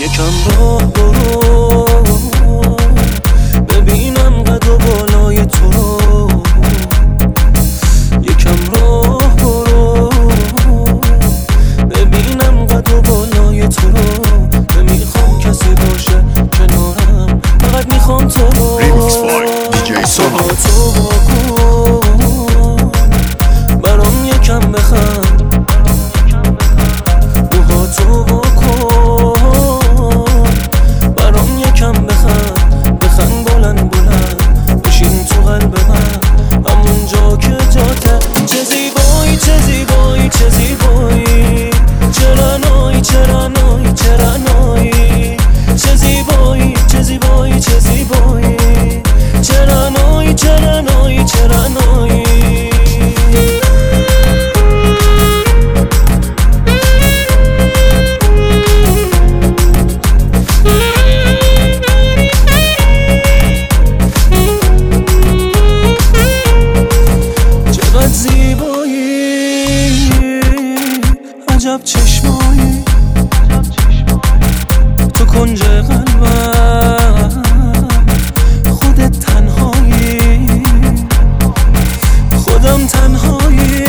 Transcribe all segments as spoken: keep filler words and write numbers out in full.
یکم راه برو ببینم قد و بالای تو رو. یکم راه برو ببینم قد و بالای تو رو. نمیخوام کسی باشه کنارم، فقط میخوام تو رو. صدا تو واکن برام یکم بخند، موها تو واکن برام یکم بخند. بخند بلند بلند بشین تو قلب من، همونجا که جاته. چه زیبایی چه زیبایی چه زیبایی، چرا نایی چرا نایی چرا نایی. چه زیبایی چه زیبایی چه زیبایی، چرا نایی چرا نایی چرا نایی. چقدر زیبایی، عجب چشمایی، تو کنج قلبم خودت تنهایی. خودم تنهایی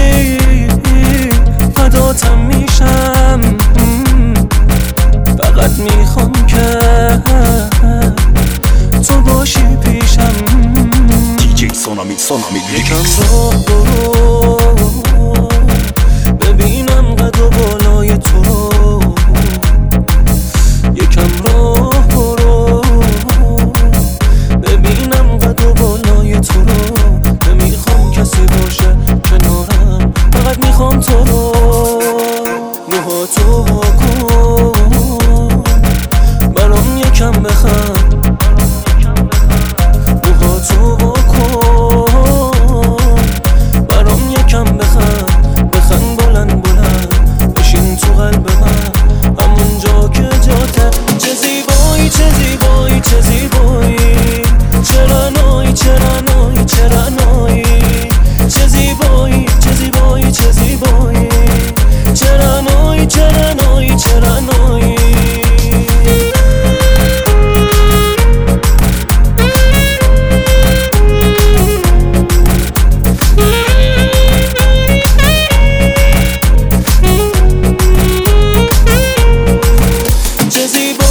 فداتم میشم، فقط میخوام که تو باشی پیشم. دیجی سونامیت سونامیت یکم راه برو ببینم قد و بالای تو رو. یکم راه برو ببینم قد و بالای تو رو. نمیخوام کسی باشه کنارم، فقط میخوام تو رو. موها تو واکن برام یکم بخند، موها تو واکن برام یکم بخند. بخند بلند بلند بشین تو قلب من، همونجا که جاته. چه زیبایی چه زیبایی چه زیبایی، چرا نایی چرا نایی چرا نایی. چه زیبایی چه زیبایی چه زیبایی، چرا نایی چرا نایی چرا نایی. چه زیبایی